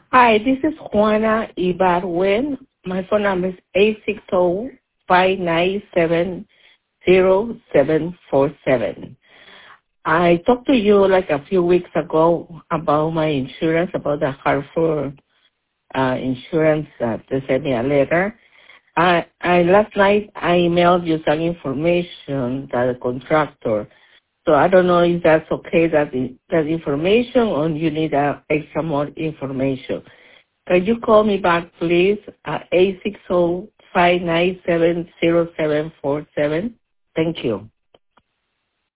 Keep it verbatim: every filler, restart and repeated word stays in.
Hi, this is Juana Ibarwen. My phone number is eight six zero, five nine seven, zero seven four seven. I talked to you like a few weeks ago about my insurance, about the Hartford uh, insurance. Uh, they sent me a letter. I, I Last night I emailed you some information that the contractor. So I don't know if that's okay, that the, that information, or you need uh, extra more information. Can you call me back, please, at eight six zero, five nine seven, zero seven four seven? Thank you.